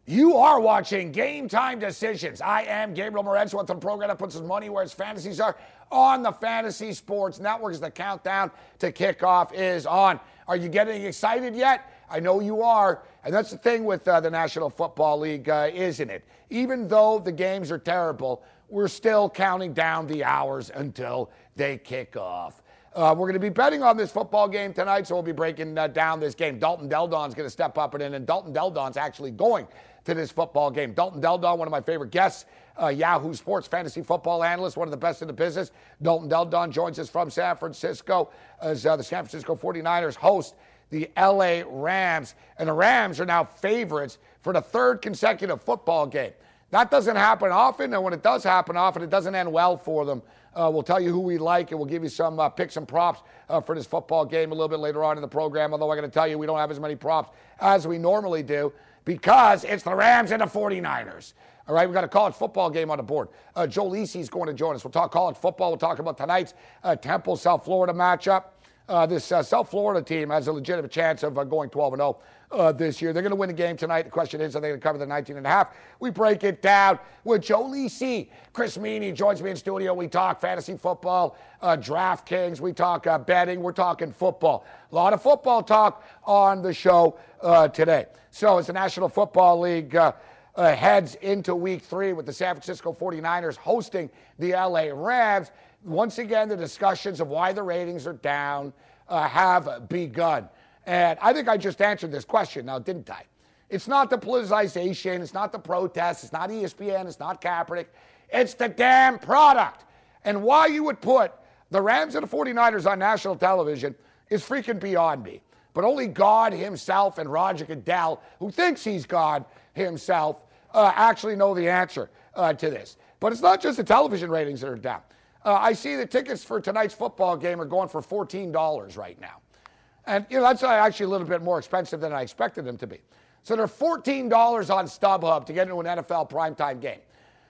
You are watching Game Time Decisions. I am Gabriel Morenz with the program that puts his money where his fantasies are on the Fantasy Sports Network. As the countdown to kickoff is on. Are you getting excited yet? I know you are. And that's the thing with the National Football League, isn't it? Even though the games are terrible, we're still counting down the hours until they kick off. We're going to be betting on this football game tonight, so we'll be breaking down this game. Dalton Deldon's going to step up and Dalton Deldon's actually going to this football game. Dalton Deldon, one of my favorite guests, Yahoo Sports fantasy football analyst, one of the best in the business. Dalton Deldon joins us from San Francisco as the San Francisco 49ers host the LA Rams. And the Rams are now favorites for the third consecutive football game. That doesn't happen often, and when it does happen often, it doesn't end well for them. We'll tell you who we like, and we'll give you some picks and props for this football game a little bit later on in the program, although I'm going to tell you we don't have as many props as we normally do because it's the Rams and the 49ers. All right, we've got a college football game on the board. Joe Lisi's going to join us. We'll talk college football. We'll talk about tonight's Temple, South Florida matchup. This South Florida team has a legitimate chance of going 12-0 this year. They're going to win the game tonight. The question is, are they going to cover the 19.5? We break it down with Joe Lisi. Chris Meany joins me in studio. We talk fantasy football, DraftKings. We talk betting. We're talking football. A lot of football talk on the show today. So as the National Football League heads into Week 3 with the San Francisco 49ers hosting the LA Rams, once again, the discussions of why the ratings are down have begun. And I think I just answered this question now, didn't I? It's not the politicization. It's not the protests. It's not ESPN. It's not Kaepernick. It's the damn product. And why you would put the Rams and the 49ers on national television is freaking beyond me. But only God himself and Roger Goodell, who thinks he's God himself, actually know the answer to this. But it's not just the television ratings that are down. I see the tickets for tonight's football game are going for $14 right now. And, that's actually a little bit more expensive than I expected them to be. So they're $14 on StubHub to get into an NFL primetime game.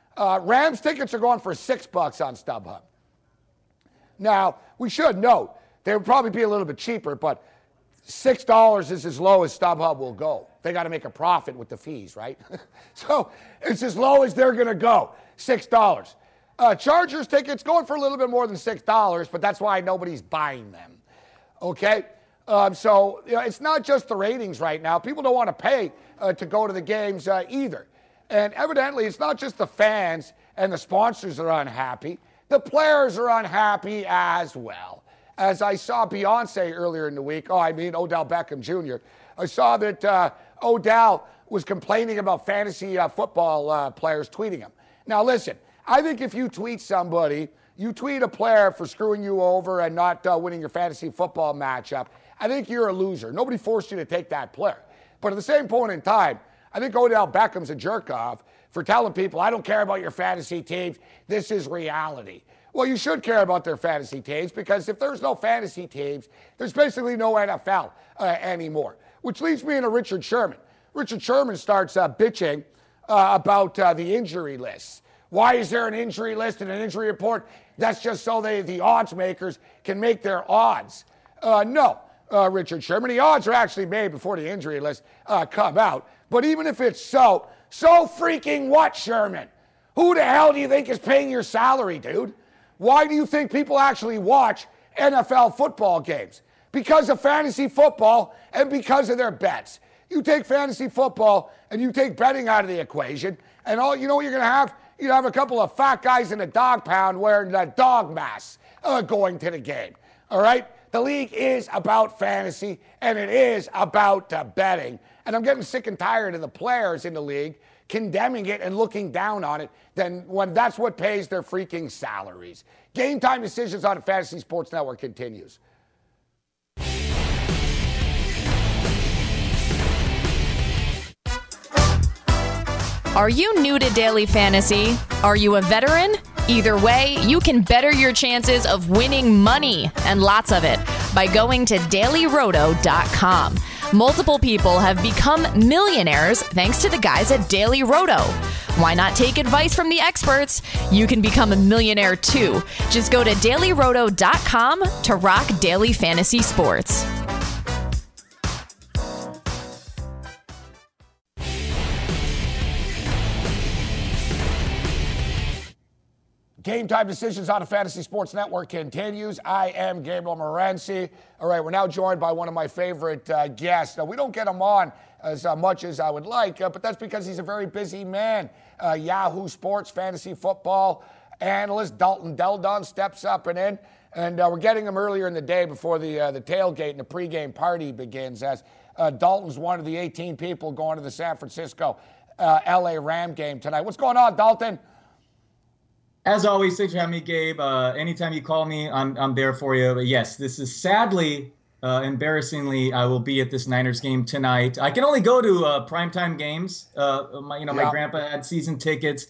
Rams tickets are going for $6 on StubHub. Now, we should note, they would probably be a little bit cheaper, but $6 is as low as StubHub will go. They got to make a profit with the fees, right? So it's as low as they're going to go, $6. Chargers tickets going for a little bit more than $6, but that's why nobody's buying them. Okay? So it's not just the ratings right now. People don't want to pay to go to the games either. And evidently, it's not just the fans and the sponsors that are unhappy. The players are unhappy as well. As I saw Beyonce earlier in the week, Odell Beckham Jr., I saw that Odell was complaining about fantasy football players tweeting him. Now, listen, I think if you tweet somebody, you tweet a player for screwing you over and not winning your fantasy football matchup, I think you're a loser. Nobody forced you to take that player. But at the same point in time, I think Odell Beckham's a jerk-off for telling people, I don't care about your fantasy teams. This is reality. Well, you should care about their fantasy teams because if there's no fantasy teams, there's basically no NFL anymore. Which leads me into Richard Sherman. Richard Sherman starts bitching about the injury lists. Why is there an injury list and an injury report? That's just so the odds makers can make their odds. No, Richard Sherman. The odds are actually made before the injury list come out. But even if it's so freaking what, Sherman? Who the hell do you think is paying your salary, dude? Why do you think people actually watch NFL football games? Because of fantasy football and because of their bets. You take fantasy football and you take betting out of the equation, and all you know what you're going to have? You have a couple of fat guys in a dog pound wearing the dog masks going to the game. All right? The league is about fantasy, and it is about betting. And I'm getting sick and tired of the players in the league condemning it and looking down on it then when that's what pays their freaking salaries. Game Time Decisions on the Fantasy Sports Network continues. Are you new to daily fantasy? Are you a veteran? Either way, you can better your chances of winning money, and lots of it, by going to dailyroto.com. Multiple people have become millionaires thanks to the guys at Daily Roto. Why not take advice from the experts? You can become a millionaire too. Just go to dailyroto.com to rock daily fantasy sports. Game Time Decisions on the Fantasy Sports Network continues. I am Gabriel Morency. All right, we're now joined by one of my favorite guests. Now, we don't get him on as much as I would like, but that's because he's a very busy man. Yahoo Sports fantasy football analyst Dalton Del Don steps up and in. And we're getting him earlier in the day before the tailgate and the pregame party begins, as Dalton's one of the 18 people going to the San Francisco LA Ram game tonight. What's going on, Dalton? As always, thanks for having me, Gabe. Anytime you call me, I'm there for you. But yes, this is sadly, embarrassingly, I will be at this Niners game tonight. I can only go to primetime games. My grandpa had season tickets.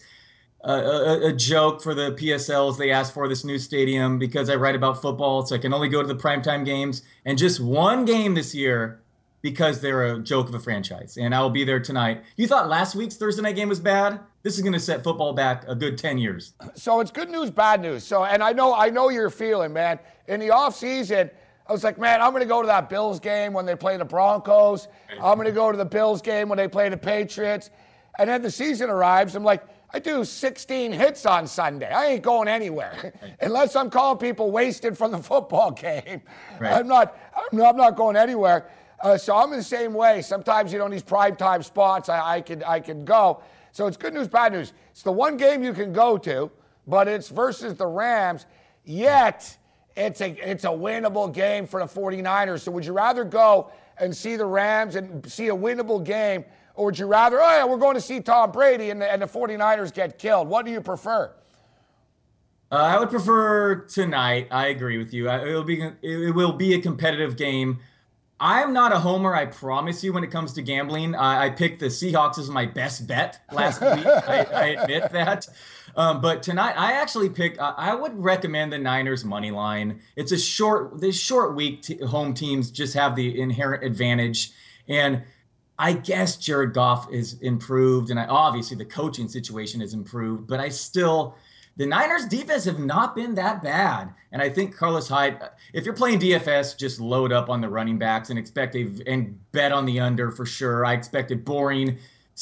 A joke for the PSLs they asked for this new stadium because I write about football, so I can only go to the primetime games. And just one game this year because they're a joke of a franchise. And I will be there tonight. You thought last week's Thursday night game was bad? This is going to set football back a good 10 years. So it's good news, bad news. So, and I know you're feeling, man. In the offseason, I was like, man, I'm going to go to that Bills game when they play the Broncos. I'm going to go to the Bills game when they play the Patriots. And then the season arrives. I'm like, I do 16 hits on Sunday. I ain't going anywhere unless I'm calling people wasted from the football game. Right. I'm not going anywhere. So I'm in the same way. Sometimes, these primetime spots, I can go. So it's good news, bad news. It's the one game you can go to, but it's versus the Rams, yet it's a winnable game for the 49ers. So would you rather go and see the Rams and see a winnable game, or would you rather, we're going to see Tom Brady and the 49ers get killed? What do you prefer? I would prefer tonight. I agree with you. It will be a competitive game. I'm not a homer, I promise you, when it comes to gambling. I picked the Seahawks as my best bet last week. I admit that. But tonight, I actually picked, I would recommend the Niners money line. It's this short week, home teams just have the inherent advantage. And I guess Jared Goff is improved, and obviously the coaching situation is improved, but the Niners defense have not been that bad. And I think Carlos Hyde, if you're playing DFS, just load up on the running backs and bet on the under for sure. I expect a boring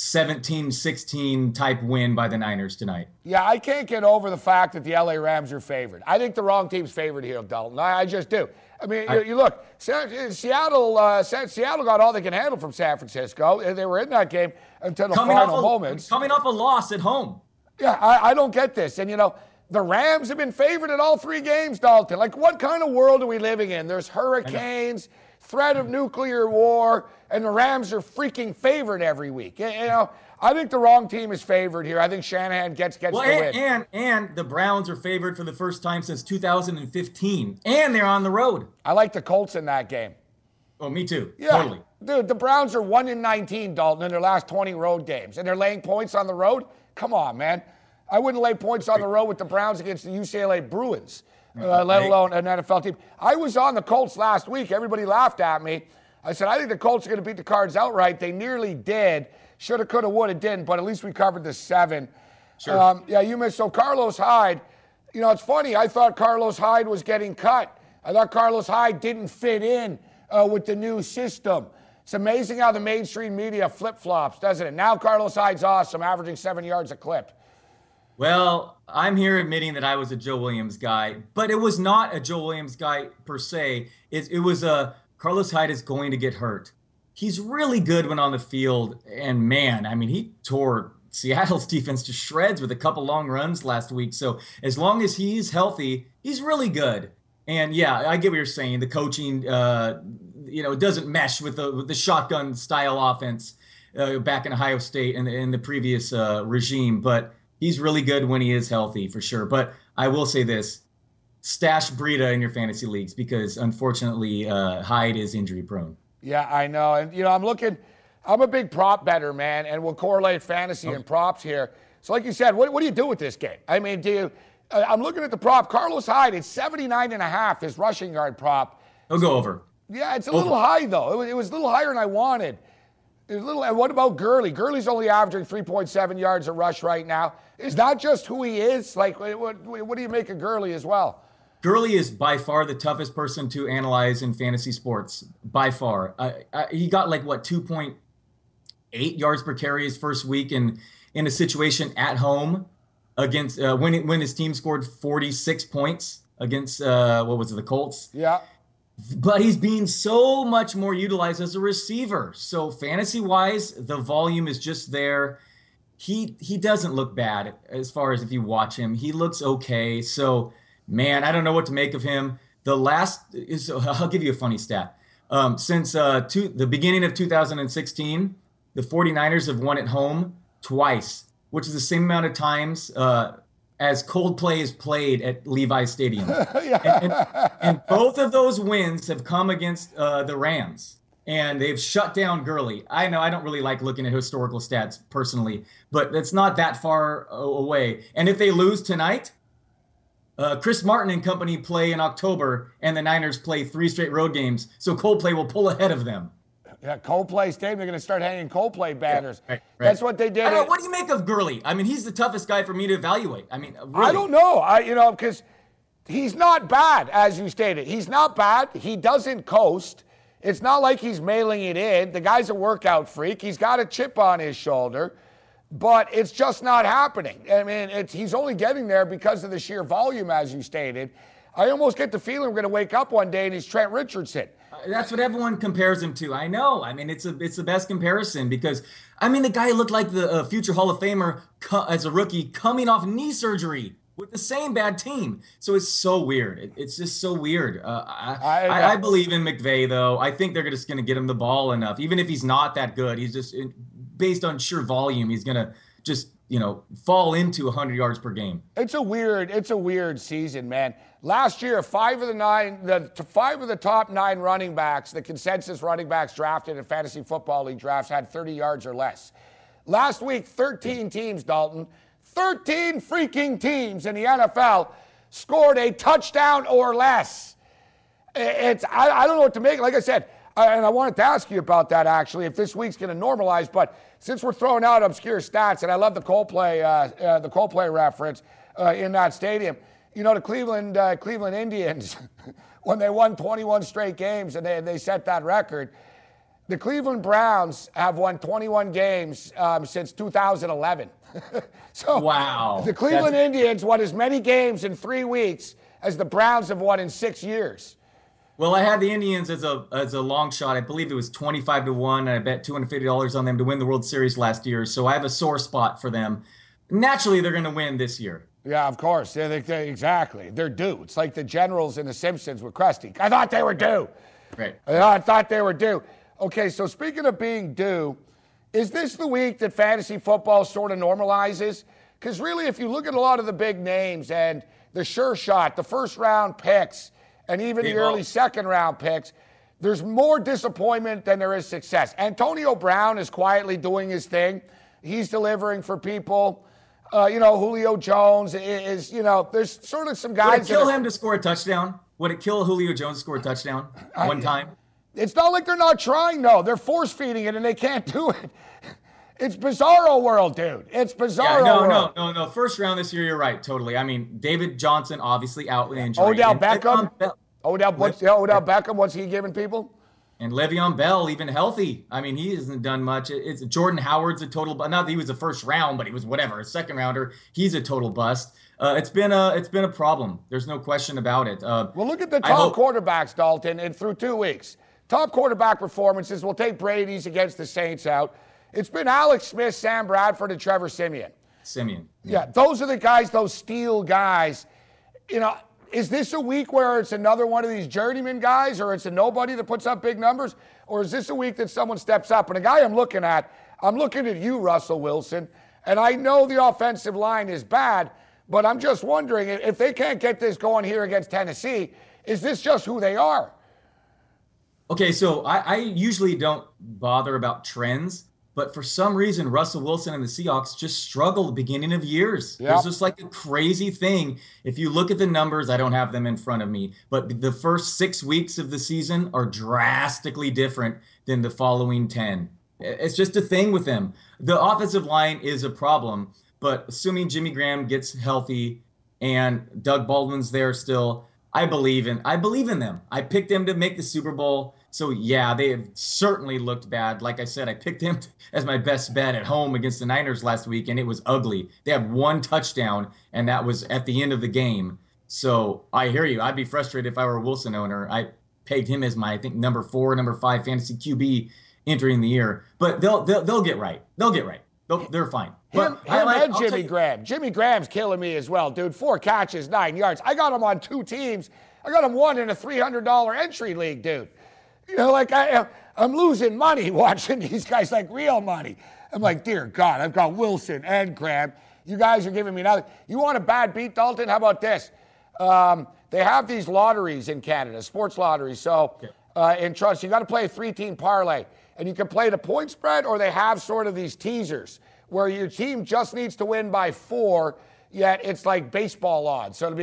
17-16 type win by the Niners tonight. Yeah, I can't get over the fact that the LA Rams are favored. I think the wrong team's favored here, Dalton. I just do. I mean, you look, Seattle got all they can handle from San Francisco. They were in that game until the final moments. Coming off a loss at home. Yeah, I don't get this. And, the Rams have been favored in all three games, Dalton. Like, what kind of world are we living in? There's hurricanes, threat of nuclear war, and the Rams are freaking favored every week. I think the wrong team is favored here. I think Shanahan gets the win. And the Browns are favored for the first time since 2015, and they're on the road. I like the Colts in that game. Oh, me too. Yeah. Totally. Dude, the Browns are 1-19, Dalton, in their last 20 road games, and they're laying points on the road? Come on, man. I wouldn't lay points on the road with the Browns against the UCLA Bruins, let alone an NFL team. I was on the Colts last week. Everybody laughed at me. I said, I think the Colts are going to beat the Cards outright. They nearly did. Shoulda, coulda, woulda, didn't, but at least we covered the 7. Sure. You missed. So Carlos Hyde, it's funny. I thought Carlos Hyde was getting cut. I thought Carlos Hyde didn't fit in with the new system. It's amazing how the mainstream media flip-flops, doesn't it? Now Carlos Hyde's awesome, averaging 7 yards a clip. Well, I'm here admitting that I was a Joe Williams guy, but it was not a Joe Williams guy per se. It was Carlos Hyde is going to get hurt. He's really good when on the field, and man, I mean, he tore Seattle's defense to shreds with a couple long runs last week. So as long as he's healthy, he's really good. And yeah, I get what you're saying. The coaching, it doesn't mesh with the shotgun style offense back in Ohio State and in the previous regime, but he's really good when he is healthy, for sure. But I will say this, stash Breida in your fantasy leagues because, unfortunately, Hyde is injury prone. Yeah, I know. And, I'm a big prop bettor, man, and we'll correlate fantasy and props here. So like you said, what do you do with this game? I mean, I'm looking at the prop. Carlos Hyde, it's 79.5, his rushing yard prop. He'll go over. Yeah, it's a little high, though. It was a little higher than I wanted. And what about Gurley? Gurley's only averaging 3.7 yards a rush right now. Is that just who he is? Like, what do you make of Gurley as well? Gurley is by far the toughest person to analyze in fantasy sports, by far. He got 2.8 yards per carry his first week in a situation at home against when his team scored 46 points against what was it, the Colts. Yeah. But he's being so much more utilized as a receiver. So fantasy-wise, the volume is just there. He doesn't look bad as far as if you watch him. He looks okay. So, man, I don't know what to make of him. I'll give you a funny stat. Since the beginning of 2016, the 49ers have won at home twice, which is the same amount of times as Coldplay is played at Levi's Stadium. and both of those wins have come against the Rams, and they've shut down Gurley. I know I don't really like looking at historical stats personally, but it's not that far away. And if they lose tonight, Chris Martin and company play in October, and the Niners play 3 straight road games, so Coldplay will pull ahead of them. Yeah, Coldplay Stadium, they're going to start hanging Coldplay banners. Right. That's what they did. What do you make of Gurley? I mean, he's the toughest guy for me to evaluate. I mean, really. I don't know. Because he's not bad, as you stated. He's not bad. He doesn't coast. It's not like he's mailing it in. The guy's a workout freak. He's got a chip on his shoulder, but it's just not happening. I mean, he's only getting there because of the sheer volume, as you stated. I almost get the feeling we're going to wake up one day and he's Trent Richardson. That's what everyone compares him to. I know. I mean, it's the best comparison because, I mean, the guy looked like the future Hall of Famer as a rookie coming off knee surgery with the same bad team. So it's so weird. It's just so weird. I believe in McVay, though. I think they're just going to get him the ball enough. Even if he's not that good, he's just, based on sheer volume, he's going to just, fall into 100 yards per game. It's a weird season, man. Last year, 5 of the top 9 running backs, the consensus running backs drafted in Fantasy Football League drafts had 30 yards or less. Last week, 13 teams, Dalton, 13 freaking teams in the NFL scored a touchdown or less. I don't know what to make. Like I said, and I wanted to ask you about that, actually, if this week's going to normalize. But since we're throwing out obscure stats, and I love the Coldplay reference in that stadium, the Cleveland Indians, when they won 21 straight games and they set that record, the Cleveland Browns have won 21 games since 2011. So wow. The Cleveland Indians won as many games in 3 weeks as the Browns have won in 6 years. Well, I had the Indians as a long shot. I believe it was 25-1, and I bet $250 on them to win the World Series last year. So I have a sore spot for them. Naturally, they're going to win this year. Yeah, of course. Exactly. They're due. It's like the Generals in The Simpsons with Krusty. I thought they were due. Right. I thought they were due. Okay, so speaking of being due, is this the week that fantasy football sort of normalizes? Because really, if you look at a lot of the big names and the sure shot, the first-round picks, and even the early second-round picks, there's more disappointment than there is success. Antonio Brown is quietly doing his thing. He's delivering for people. Julio Jones is, there's sort of some guys. Would it kill him to score a touchdown? Would it kill Julio Jones to score a touchdown one time? It's not like they're not trying, though. They're force-feeding it, and they can't do it. It's bizarro world, dude. It's bizarro world. No. First round this year, you're right, totally. I mean, David Johnson obviously out with injury. Odell Beckham, what's he giving people? And Le'Veon Bell, even healthy. I mean, he hasn't done much. It's Jordan Howard's a total, not that he was a first round, but he was whatever, a second rounder. He's a total bust. It's been a problem. There's no question about it. Well, look at the top quarterbacks, Dalton, and through 2 weeks. Top quarterback performances. We'll take Brady's against the Saints out. It's been Alex Smith, Sam Bradford, and Trevor Siemian. Yeah, those are the guys, those steel guys. Is this a week where it's another one of these journeyman guys, or it's a nobody that puts up big numbers? Or is this a week that someone steps up? And a guy I'm looking at you, Russell Wilson, and I know the offensive line is bad, but I'm just wondering if they can't get this going here against Tennessee, is this just who they are? Okay, so I usually don't bother about trends, but for some reason, Russell Wilson and the Seahawks just struggle at the beginning of years. Yep. There's just like a crazy thing. If you look at the numbers, I don't have them in front of me, but the first 6 weeks of the season are drastically different than the following 10. It's just a thing with them. The offensive line is a problem, but assuming Jimmy Graham gets healthy and Doug Baldwin's there still, I believe in them. I picked them to make the Super Bowl. So, yeah, they have certainly looked bad. Like I said, I picked him as my best bet at home against the Niners last week, and it was ugly. They have one touchdown, and that was at the end of the game. So I hear you. I'd be frustrated if I were a Wilson owner. I pegged him as my, I think, number 4, number 5 fantasy QB entering the year. But they'll get right. They'll get right. They're fine. Him and Jimmy Graham. Jimmy Graham's killing me as well, dude. 4 catches, 9 yards. I got him on 2 teams. I got him one in a $300 entry league, dude. You know, like I'm losing money watching these guys, like real money. I'm like, dear God, I've got Wilson and Graham. You guys are giving me nothing. You want a bad beat, Dalton? How about this? They have these lotteries in Canada, sports lotteries. So in trust, you got to play a 3-team parlay. And you can play the point spread, or they have sort of these teasers where your team just needs to win by 4, yet it's like baseball odds. So it'll be,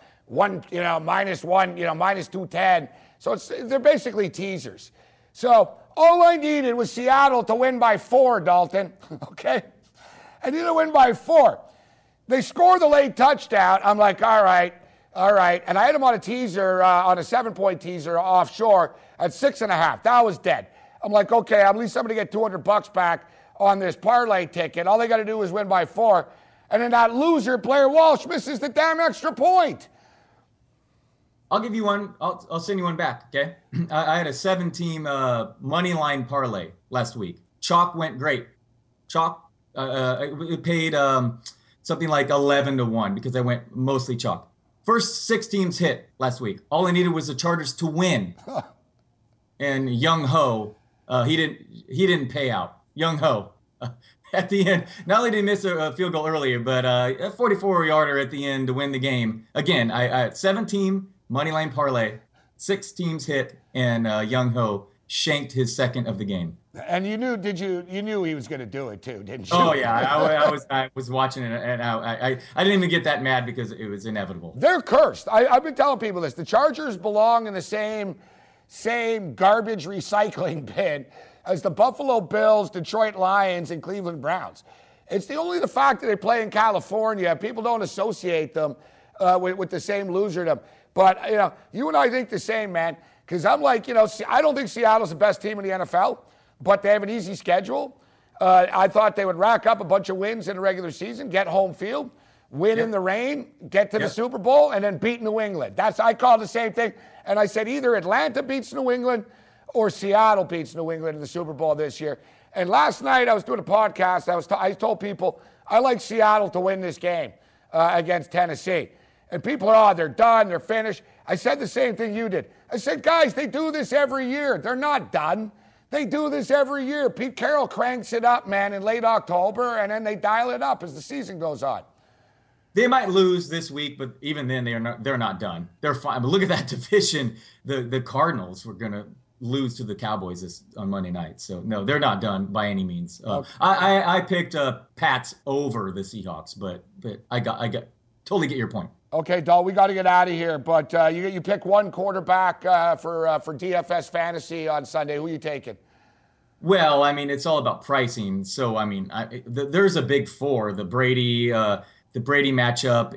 -1, minus 210. So they're basically teasers. So all I needed was Seattle to win by 4, Dalton. Okay? I need to win by 4. They score the late touchdown. I'm like, all right. And I had them on a teaser, on a 7-point teaser offshore at 6.5. That was dead. I'm like, okay, at least I'm going to get $200 back on this parlay ticket. All they got to do is win by 4. And then that loser, Blair Walsh, misses the damn extra point. I'll give you one. I'll send you one back, okay? I had a 7-team money line parlay last week. Chalk went great. Chalk, it paid something like 11-1 because I went mostly chalk. First 6 teams hit last week. All I needed was the Chargers to win. And Young Ho, he didn't pay out. Young Ho, at the end, not only did he miss a field goal earlier, but a 44-yarder at the end to win the game. Again, I had 7-team moneyline parlay, 6 teams hit, and Young Ho shanked his second of the game. And you knew he was going to do it too, didn't you? Oh yeah, I was watching it, and I didn't even get that mad because it was inevitable. They're cursed. I've been telling people this. The Chargers belong in the same garbage recycling bin as the Buffalo Bills, Detroit Lions, and Cleveland Browns. It's only the fact that they play in California. People don't associate them with the same loserdom. But, you and I think the same, man, because I'm like, I don't think Seattle's the best team in the NFL, but they have an easy schedule. I thought they would rack up a bunch of wins in the regular season, get home field, win in the rain, get to the Super Bowl, and then beat New England. I called the same thing. And I said either Atlanta beats New England or Seattle beats New England in the Super Bowl this year. And last night I was doing a podcast. I told people I like Seattle to win this game against Tennessee. And people are, they're done, they're finished. I said the same thing you did. I said, guys, they do this every year. They're not done. They do this every year. Pete Carroll cranks it up, man, in late October, and then they dial it up as the season goes on. They might lose this week, but even then they're not done. They're fine. But look at that division. The Cardinals were going to lose to the Cowboys on Monday night. So, no, they're not done by any means. Okay. I picked Pats over the Seahawks, but I totally get your point. Okay, Dal, we got to get out of here. But you pick one quarterback for DFS fantasy on Sunday. Who are you taking? Well, I mean, it's all about pricing. So, I mean, there's a big 4, the Brady matchup,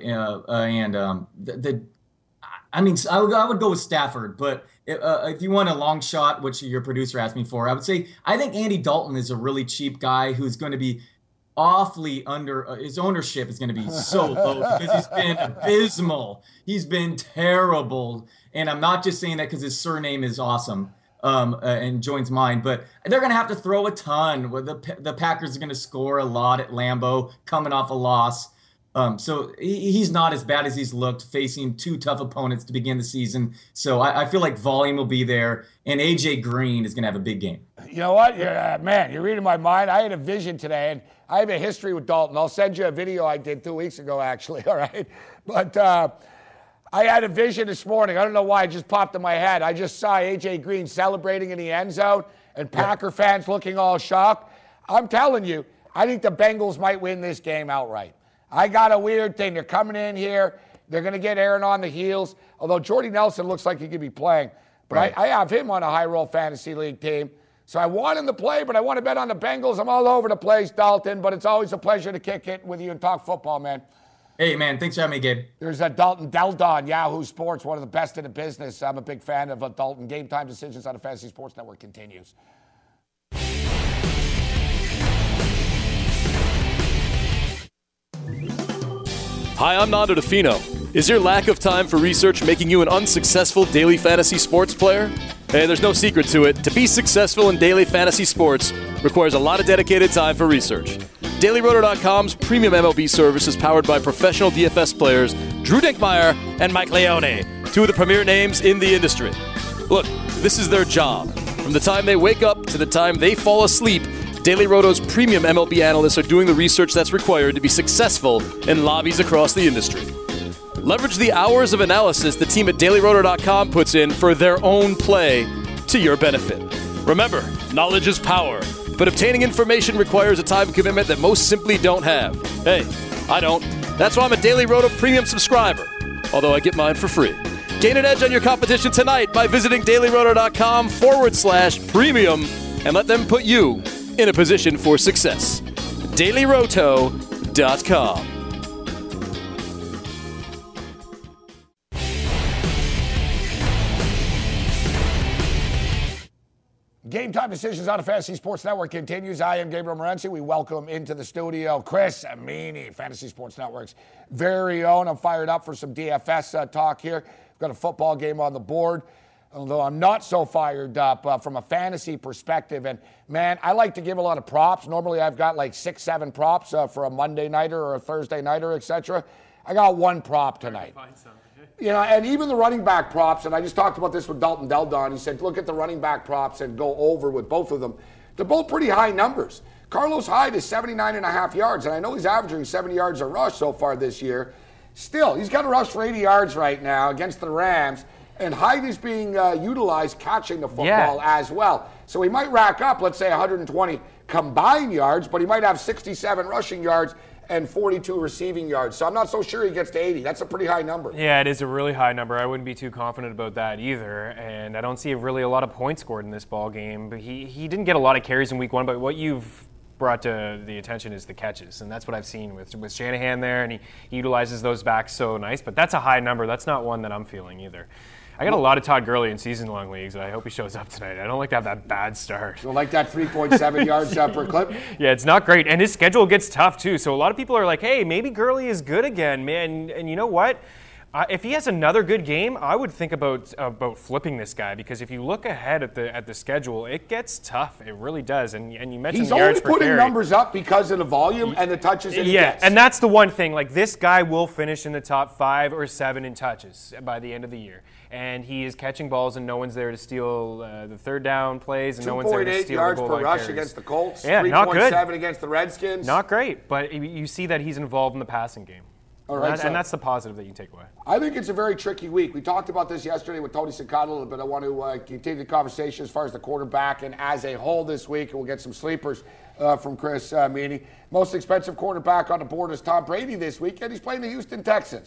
I would go with Stafford, but if you want a long shot, which your producer asked me for, I would say I think Andy Dalton is a really cheap guy who's going to be awfully under. His ownership is going to be so low because he's been abysmal. He's been terrible, and I'm not just saying that because his surname is awesome. And joins mine, but they're going to have to throw a ton. The Packers are going to score a lot at Lambeau, coming off a loss. So he's not as bad as he's looked, facing 2 tough opponents to begin the season. So I feel like volume will be there, and A.J. Green is going to have a big game. You know what? Man, you're reading my mind. I had a vision today, and I have a history with Dalton. I'll send you a video I did 2 weeks ago, actually, all right? But I had a vision this morning. I don't know why it just popped in my head. I just saw A.J. Green celebrating in the end zone and Packer fans looking all shocked. I'm telling you, I think the Bengals might win this game outright. I got a weird thing. They're coming in here. They're going to get Aaron on the heels, although Jordy Nelson looks like he could be playing. But right. I have him on a high-roll fantasy league team. So I want him to play, but I want to bet on the Bengals. I'm all over the place, Dalton, but it's always a pleasure to kick it with you and talk football, man. Hey, man, thanks for having me, Gabe. There's a Dalton Delta on Yahoo Sports, one of the best in the business. I'm a big fan of Dalton. Game Time Decisions on the Fantasy Sports Network continues. Hi, I'm Nando DeFino. Is your lack of time for research making you an unsuccessful daily fantasy sports player? Hey, there's no secret to it. To be successful in daily fantasy sports requires a lot of dedicated time for research. DailyRoto.com's premium MLB service is powered by professional DFS players Drew Dinkmeyer and Mike Leone, two of the premier names in the industry. Look, this is their job. From the time they wake up to the time they fall asleep, Daily Roto's premium MLB analysts are doing the research that's required to be successful in lobbies across the industry. Leverage the hours of analysis the team at DailyRoto.com puts in for their own play to your benefit. Remember, knowledge is power, but obtaining information requires a time commitment that most simply don't have. Hey, I don't. That's why I'm a Daily Roto premium subscriber, although I get mine for free. Gain an edge on your competition tonight by visiting DailyRoto.com/premium and let them put you in a position for success. DailyRoto.com. Game Time Decisions on the Fantasy Sports Network continues. I am Gabriel Morency. We welcome into the studio Chris Amini, Fantasy Sports Network's very own. I'm fired up for some DFS talk here. We've got a football game on the board, although I'm not so fired up from a fantasy perspective. And, man, I like to give a lot of props. Normally I've got like 6-7 props for a Monday nighter or a Thursday nighter, etc. I got one prop tonight. You know, and even the running back props, and I just talked about this with Dalton Deldon. He said, look at the running back props and go over with both of them. They're both pretty high numbers. Carlos Hyde is 79.5 yards, and I know he's averaging 70 yards a rush so far this year. Still, he's got a rush for 80 yards right now against the Rams, and Hyde is being utilized catching the football as well. So he might rack up, let's say, 120 combined yards, but he might have 67 rushing yards and 42 receiving yards. So I'm not so sure he gets to 80. That's a pretty high number. Yeah, it is a really high number. I wouldn't be too confident about that either. And I don't see really a lot of points scored in this ball game. But he didn't get a lot of carries in week one, but what you've brought to the attention is the catches. And that's what I've seen with Shanahan there, and he utilizes those backs so nice. But that's a high number. That's not one that I'm feeling either. I got a lot of Todd Gurley in season-long leagues, and I hope he shows up tonight. I don't like to have that bad start. You don't like that 3.7 yards per clip? Yeah, it's not great. And his schedule gets tough, too. So a lot of people are like, hey, maybe Gurley is good again, man. And you know what? If he has another good game, I would think about flipping this guy, because if you look ahead at the schedule, it gets tough. It really does. And you mentioned the yards per carry. He's only putting numbers up because of the volume and the touches that he gets. Yeah, and that's the one thing. Like, this guy will finish in the top 5 or 7 in touches by the end of the year. And he is catching balls, and no one's there to steal the third down plays, and no one's there to steal the goal line carries. 2.8 yards per rush against the Colts. Yeah, not good. 3.7 against the Redskins. Not great, but you see that he's involved in the passing game. All right, and that's the positive that you can take away. I think it's a very tricky week. We talked about this yesterday with Tony Sincotta a little bit. I want to continue the conversation as far as the quarterback and as a whole this week. And we'll get some sleepers from Chris Meany. Most expensive quarterback on the board is Tom Brady this week, and he's playing the Houston Texans.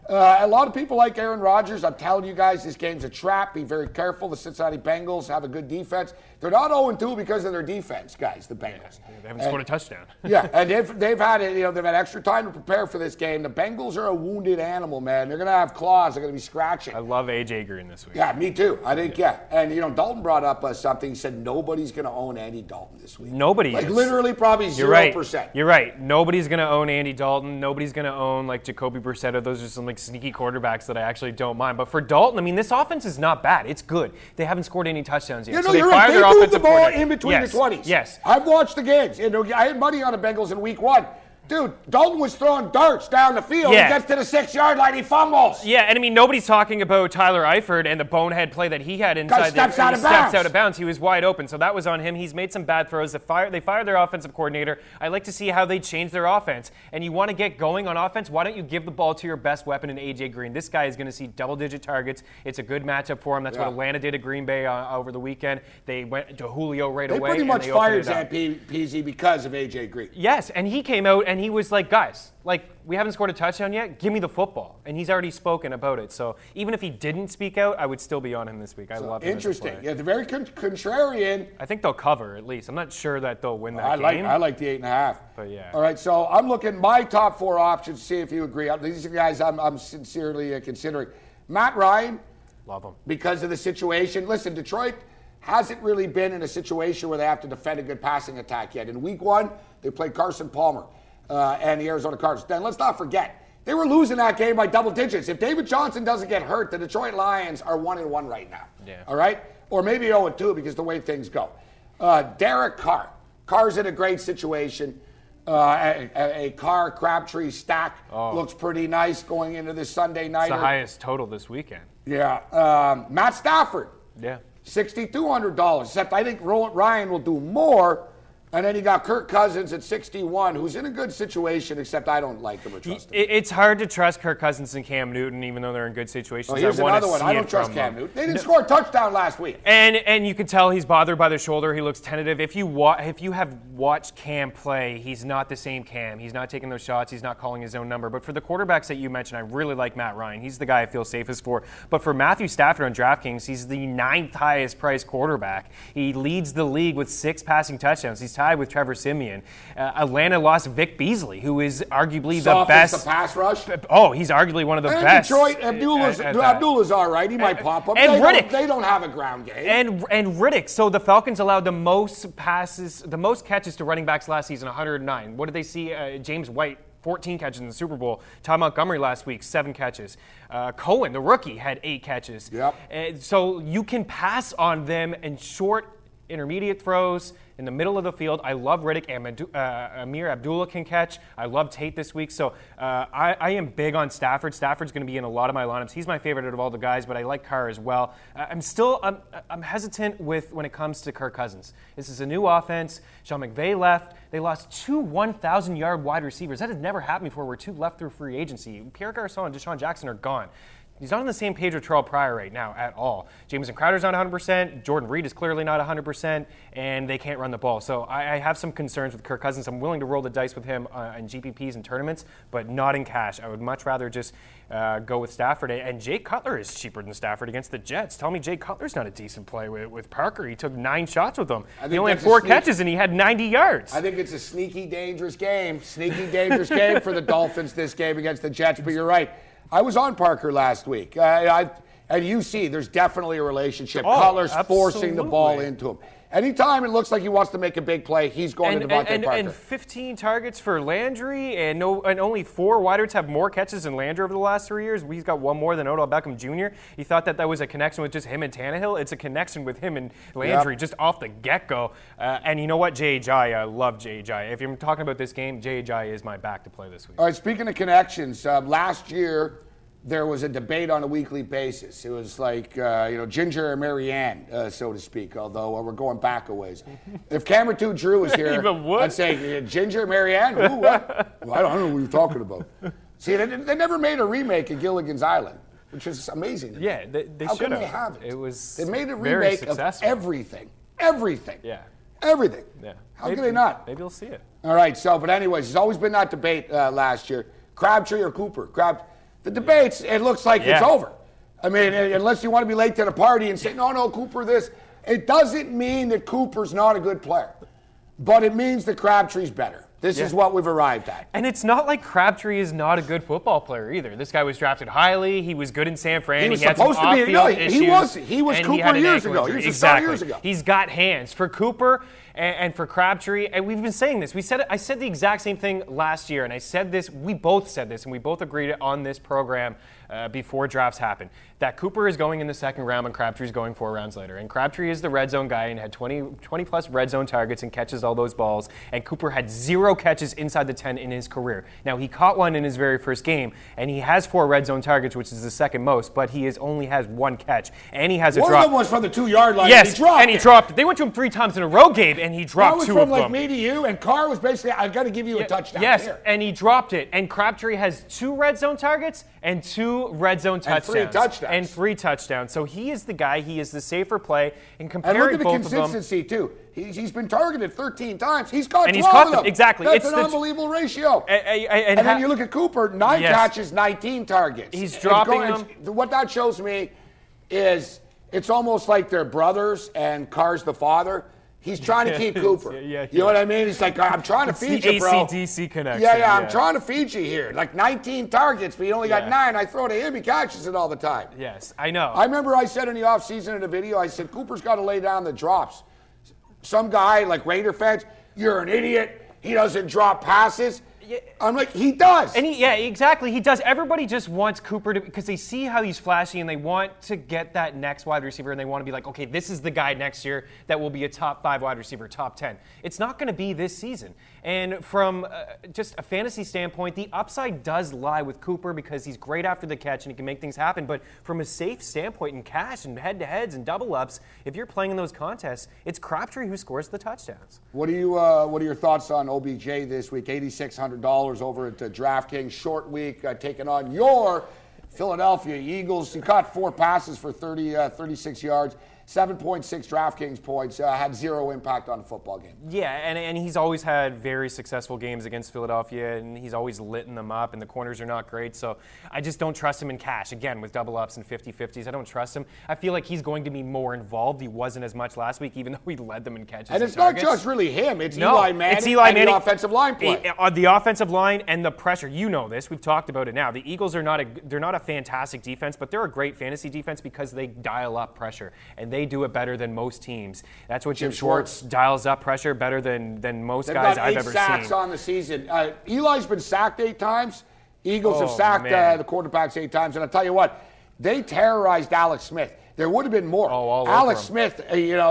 A lot of people like Aaron Rodgers. I'm telling you guys, this game's a trap. Be very careful. The Cincinnati Bengals have a good defense. They're not 0-2 because of their defense, guys, the Bengals. They haven't scored a touchdown. Yeah, and they've had extra time to prepare for this game. The Bengals are a wounded animal, man. They're going to have claws. They're going to be scratching. I love A.J. Green this week. Yeah, me too. I think, yeah. And, Dalton brought up something. He said nobody's going to own Andy Dalton this week. Nobody is. Literally probably 0%. You're right. Nobody's going to own Andy Dalton. Nobody's going to own, Jacoby Brissett. Those are some, sneaky quarterbacks that I actually don't mind. But for Dalton, this offense is not bad. It's good. They haven't scored any touchdowns yet. You're right. They moved the ball in between the 20s. Yes. I've watched the games. I had money on the Bengals in week 1. Dude, Dalton was throwing darts down the field. Yeah. He gets to the 6-yard line, he fumbles. Yeah, and nobody's talking about Tyler Eifert and the bonehead play that he had inside. He steps out of bounds. He was wide open, so that was on him. He's made some bad throws. They fired their offensive coordinator. I like to see how they change their offense. And you want to get going on offense, why don't you give the ball to your best weapon in A.J. Green? This guy is going to see double-digit targets. It's a good matchup for him. That's what Atlanta did at Green Bay over the weekend. They went to Julio right away. They pretty much fired Zampese because of A.J. Green. Yes, and he came out and and he was like, guys, like, we haven't scored a touchdown yet. Give me the football. And he's already spoken about it. So even if he didn't speak out, I would still be on him this week. I love him. Interesting. Yeah, they're very contrarian. I think they'll cover at least. I'm not sure that they'll win that game. I like the 8.5. But yeah. All right, so I'm looking at my top 4 options to see if you agree. These are guys I'm sincerely considering. Matt Ryan. Love him. Because of the situation. Listen, Detroit hasn't really been in a situation where they have to defend a good passing attack yet. In week 1, they played Carson Palmer and the Arizona Cardinals. Then let's not forget, they were losing that game by double digits. If David Johnson doesn't get hurt, the Detroit Lions are 1-1 right now. Yeah. All right? Or maybe 0-2 because the way things go. Derek Carr. Carr's in a great situation. A Carr Crabtree stack looks pretty nice going into this Sunday night. It's the highest total this weekend. Yeah. Matt Stafford. Yeah. $6,200. Except I think Ryan will do more. And then you got Kirk Cousins at 61, who's in a good situation, except I don't like him or trust him. It's hard to trust Kirk Cousins and Cam Newton, even though they're in good situations. Here's another one. I don't trust Cam Newton. They didn't score a touchdown last week. And you can tell he's bothered by the shoulder. He looks tentative. If you have watched Cam play, he's not the same Cam. He's not taking those shots. He's not calling his own number. But for the quarterbacks that you mentioned, I really like Matt Ryan. He's the guy I feel safest for. But for Matthew Stafford on DraftKings, he's the 9th highest priced quarterback. He leads the league with 6 passing touchdowns. He's tied with Trevor Siemian. Atlanta lost Vic Beasley, who is arguably the best. The pass rush. Oh, he's arguably one of the best. Detroit, Abdullah's all right. He might pop up. And Riddick. They don't have a ground game. And Riddick. So the Falcons allowed the most catches to running backs last season, 109. What did they see? James White, 14 catches in the Super Bowl. Ty Montgomery last week, 7 catches. Cohen, the rookie, had 8 catches. Yep. So you can pass on them in short, intermediate throws in the middle of the field. I love Riddick, and Amir Abdullah can catch. I love Tate this week. So I am big on Stafford. Stafford's going to be in a lot of my lineups. He's my favorite out of all the guys, but I like Carr as well. I'm hesitant when it comes to Kirk Cousins. This is a new offense. Sean McVay left. They lost 2 1,000-yard wide receivers. That has never happened before, where 2 left through free agency. Pierre Garçon and Deshaun Jackson are gone. He's not on the same page with Terrell Pryor right now at all. Jamison Crowder's not 100%. Jordan Reed is clearly not 100%, and they can't run the ball. So I have some concerns with Kirk Cousins. I'm willing to roll the dice with him in GPPs and tournaments, but not in cash. I would much rather just go with Stafford. And Jay Cutler is cheaper than Stafford against the Jets. Tell me Jay Cutler's not a decent play with Parker. He took 9 shots with him. He only had 4 catches, and he had 90 yards. I think it's a sneaky, dangerous game. Sneaky, dangerous game for the Dolphins this game against the Jets, but you're right. I was on Parker last week. And you see, there's definitely a relationship. Cutler's forcing the ball into him. Anytime it looks like he wants to make a big play, he's going to Devontae Parker. And 15 targets for Landry, and only 4 Whitehards have more catches than Landry over the last 3 years. He's got 1 more than Odell Beckham Jr. You thought that was a connection with just him and Tannehill? It's a connection with him and Landry just off the get-go. And you know what? Jay Ajayi, I love Jay Ajayi. If you're talking about this game, Jay Ajayi is my back to play this week. All right, speaking of connections, last year there was a debate on a weekly basis. It was like, Ginger or Marianne, so to speak, although we're going back a ways. If Cameron 2 Drew was here, I'd say, Ginger or Marianne? Ooh, what? Well, I don't know what you're talking about. See, they never made a remake of Gilligan's Island, which is amazing. Yeah, they How should come have. they haven't? They made a remake of everything. Everything. Yeah. Everything. Yeah. How can they not? Maybe you'll see it. All right, but anyways, there's always been that debate last year. Crabtree or Cooper? The debates, it looks like it's over. I mean, unless you want to be late to the party and say, no, Cooper this. It doesn't mean that Cooper's not a good player, but it means that Crabtree's better. This is what we've arrived at. And it's not like Crabtree is not a good football player either. This guy was drafted highly. He was good in San Fran. He was had supposed some to be. He was Cooper years ago. He was a star years ago. He's got hands. For Cooper and for Crabtree, and we've been saying this. I said the exact same thing last year, and I said this. We both said this, and we both agreed on this program before drafts happened, that Cooper is going in the second round and Crabtree's going 4 rounds later. And Crabtree is the red zone guy and had 20-plus red zone targets and catches all those balls. And Cooper had 0 catches inside the 10 in his career. Now, he caught one in his very first game, and he has 4 red zone targets, which is the second most, but he only has 1 catch. And he has a drop. One of them was from the 2-yard line, yes, and he dropped it. Dropped it. They went to him 3 times in a row, Gabe, and he dropped two of them. That was from like me to you, and Carr was basically, I got to give you a touchdown. Yes, here. and he dropped it. And Crabtree has 2 red zone targets and 2 red zone touchdowns. And 3 touchdowns. So he is the guy. He is the safer play. And look comparing at the both of them. consistency, too. He's been targeted 13 times. He's caught 12 he's caught of them. Exactly. That's an unbelievable ratio. And then you look at Cooper, 9 catches, 19 targets. He's dropping them. What that shows me is it's almost like they're brothers and Carr's the father. He's trying to keep Cooper. You know what I mean? He's like, I'm trying to feed you, bro. AC/DC connection. Yeah, I'm trying to feed you here. Like 19 targets, but you only got 9. I throw to him, he catches it all the time. Yes, I know. I remember I said in the offseason in a video, I said, Cooper's got to lay down the drops. Some guy, like Raider fans, you're an idiot. He doesn't drop passes. I'm like, he does. And exactly. He does. Everybody just wants Cooper to, because they see how he's flashy and they want to get that next wide receiver and they want to be like, okay, this is the guy next year that will be a top 5 wide receiver, top 10. It's not going to be this season. And from just a fantasy standpoint, the upside does lie with Cooper because he's great after the catch and he can make things happen. But from a safe standpoint in cash and head-to-heads and double-ups, if you're playing in those contests, it's Crabtree who scores the touchdowns. What are your thoughts on OBJ this week? $8,600 over at DraftKings. Short week, taking on your Philadelphia Eagles. He caught 4 passes for 36 yards. 7.6 DraftKings points, had 0 impact on the football game. Yeah, and he's always had very successful games against Philadelphia, and he's always litten them up, and the corners are not great, so I just don't trust him in cash. Again, with double ups and 50-50s, I don't trust him. I feel like he's going to be more involved. He wasn't as much last week, even though he led them in catches and it's targets. Not just really him. It's Eli Manning and the offensive line play. The offensive line and the pressure. You know this. We've talked about it now. The Eagles are not a fantastic defense, but they're a great fantasy defense because they dial up pressure, and they do it better than most teams. That's what Jim Schwartz dials up pressure better than most guys I've ever seen. 8 sacks on the season. Eli's been sacked 8 times. Eagles have sacked the quarterbacks 8 times. And I'll tell you what, they terrorized Alex Smith. There would have been more. Alex Smith,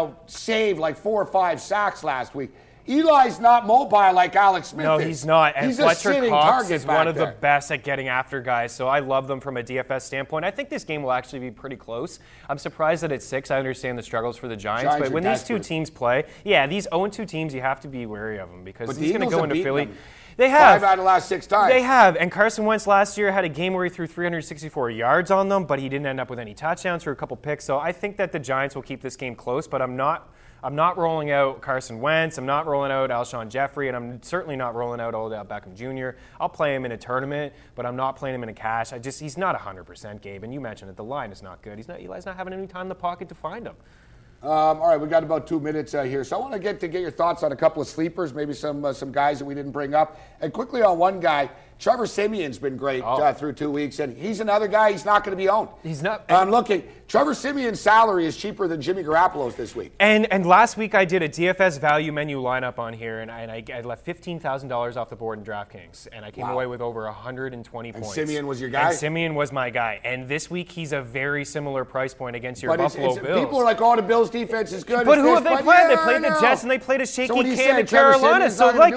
saved like 4 or 5 sacks last week. Eli's not mobile like Alex Smith is. No, he's not. And he's Fletcher Cox is one of the best at getting after guys, so I love them from a DFS standpoint. I think this game will actually be pretty close. I'm surprised that it's 6. I understand the struggles for the Giants but when these 2 teams play, these 0-2 teams, you have to be wary of them because he's going to go into Philly. They have. 5 out of the last 6 times. They have. And Carson Wentz last year had a game where he threw 364 yards on them, but he didn't end up with any touchdowns or a couple picks. So I think that the Giants will keep this game close, but I'm not rolling out Carson Wentz. I'm not rolling out Alshon Jeffrey, and I'm certainly not rolling out Odell Beckham Jr. I'll play him in a tournament, but I'm not playing him in a cash. He's not 100%, Gabe, and you mentioned it. The line is not good. Eli's not having any time in the pocket to find him. All right, we got about 2 minutes here, so I want to get your thoughts on a couple of sleepers, maybe some guys that we didn't bring up, and quickly on one guy. Trevor Siemian's been great through 2 weeks, and he's another guy he's not going to be owned. He's not. I'm looking. Trevor Siemian's salary is cheaper than Jimmy Garoppolo's this week. And last week I did a DFS value menu lineup on here, and I left $15,000 off the board in DraftKings, and I came away with over 120 points. And Siemian was your guy? And Siemian was my guy. And this week he's a very similar price point against your Buffalo Bills. People are like, the Bills defense is good. But who have they played? They played the Jets, and they played a shaky Cam in Carolina.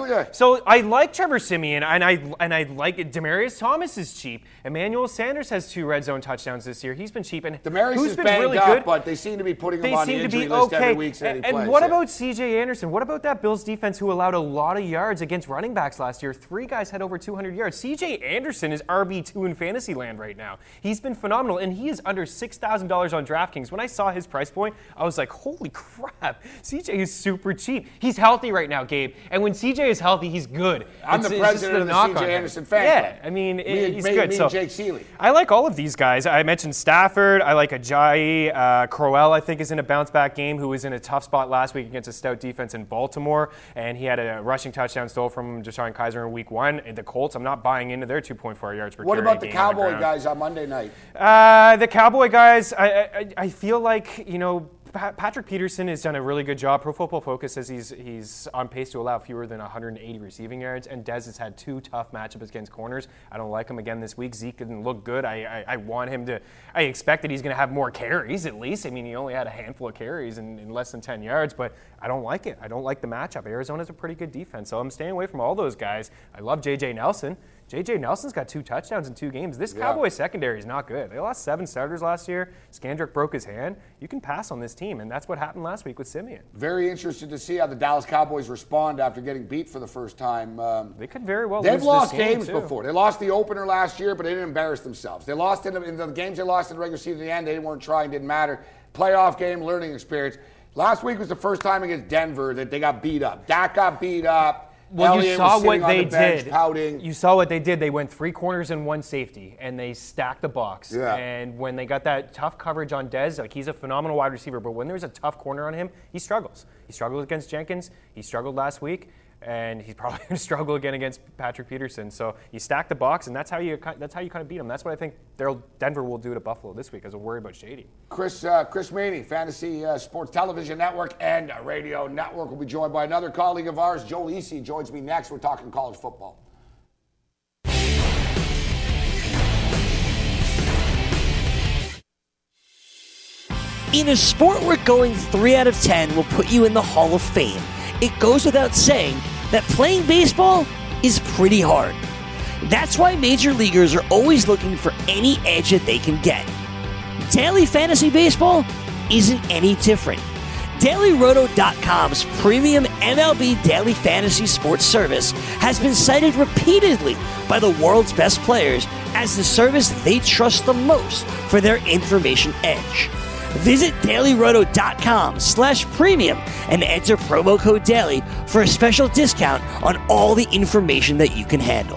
So I like Trevor Siemian, and I like it. Demaryius Thomas is cheap. Emmanuel Sanders has 2 red zone touchdowns this year. He's been cheap. And Demaryius is banged really up, good, but they seem to be putting him on the injury list every week. And what about C.J. Anderson? What about that Bills defense who allowed a lot of yards against running backs last year? 3 guys had over 200 yards. C.J. Anderson is RB2 in fantasy land right now. He's been phenomenal, and he is under $6,000 on DraftKings. When I saw his price point, I was like, holy crap. C.J. is super cheap. He's healthy right now, Gabe. And when C.J. is healthy, he's good. I'm the president of the C.J. Anderson fan club. I mean, he's good. Me and Jake Seeley. I like all of these guys. I mentioned Stafford. I like Ajayi. Crowell, I think, is in a bounce-back game, who was in a tough spot last week against a stout defense in Baltimore, and he had a rushing touchdown stole from Deshaun Kaiser in Week 1. And the Colts, I'm not buying into their 2.4 yards per carry. What about the Cowboy guys on Monday night? The Cowboy guys, I feel like, Patrick Peterson has done a really good job. Pro Football Focus says he's on pace to allow fewer than 180 receiving yards, and Dez has had 2 tough matchups against corners. I don't like him again this week. Zeke didn't look good. I want him to. I expect that he's going to have more carries at least. I mean, he only had a handful of carries in less than 10 yards, but I don't like it. I don't like the matchup. Arizona's a pretty good defense, so I'm staying away from all those guys. I love J.J. Nelson. J.J. Nelson's got 2 touchdowns in 2 games. This Cowboys secondary is not good. They lost 7 starters last year. Skandrick broke his hand. You can pass on this team, and that's what happened last week with Simeon. Very interested to see how the Dallas Cowboys respond after getting beat for the first time. They could very well They've lose lost this game games too. before. They lost the opener last year, but they didn't embarrass themselves. They lost in the games they lost in the regular season. In the end, they weren't trying, didn't matter. Playoff game, learning experience. Last week was the first time against Denver that they got beat up. Dak got beat up. Well, Elliott you saw was sitting what on they the bench, did. Pouting. You saw what they did. They went 3 corners and 1 safety, and they stacked the box. Yeah. And when they got that tough coverage on Dez, like he's a phenomenal wide receiver, but when there's a tough corner on him, he struggles. He struggled against Jenkins. He struggled last week, and he's probably going to struggle again against Patrick Peterson. So you stack the box, and that's how you kind of beat him. That's what I think Denver will do to Buffalo this week as a worry about Shady. Chris Meany, Fantasy Sports Television Network and Radio Network, will be joined by another colleague of ours. Joe Lisi joins me next. We're talking college football. In a sport where going 3 out of 10 will put you in the Hall of Fame, it goes without saying that playing baseball is pretty hard. That's why major leaguers are always looking for any edge that they can get. Daily Fantasy Baseball isn't any different. DailyRoto.com's premium MLB Daily Fantasy Sports service has been cited repeatedly by the world's best players as the service they trust the most for their information edge. Visit dailyroto.com/premium and enter promo code DAILY for a special discount on all the information that you can handle.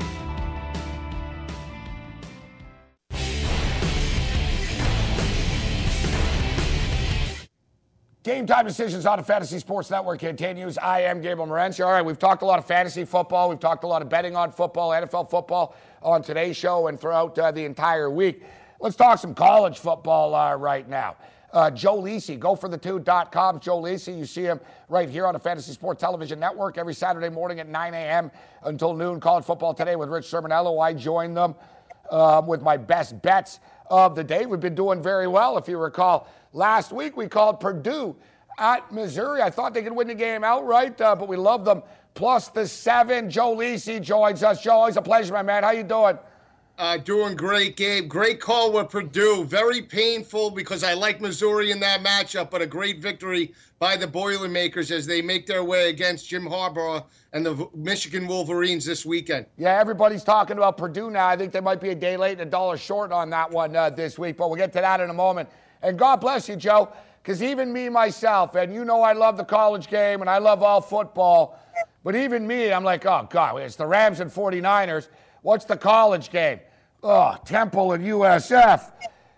Game Time Decisions on the Fantasy Sports Network continues. I am Gabriel Morency. All right, we've talked a lot of fantasy football. We've talked a lot of betting on football, NFL football on today's show and throughout the entire week. Let's talk some college football right now. Joe Lisi, GoForThe2.com. Joe Lisi, you see him right here on the Fantasy Sports Television Network every Saturday morning at 9 a.m. until noon. College Football Today with Rich Sermonello. I join them with my best bets of the day. We've been doing very well. If you recall, last week we called Purdue at Missouri. I thought they could win the game outright, but we love them. Plus the 7. Joe Lisi joins us. Joe, always a pleasure, my man. How you doing? Doing great, Gabe. Great call with Purdue. Very painful because I like Missouri in that matchup, but a great victory by the Boilermakers as they make their way against Jim Harbaugh and the Michigan Wolverines this weekend. Yeah, everybody's talking about Purdue now. I think they might be a day late and $1 short on that one this week, but we'll get to that in a moment. And God bless you, Joe, because even me, myself, and you know I love the college game and I love all football, but even me, I'm like, oh, God, it's the Rams and 49ers. What's the college game? Oh, Temple and USF.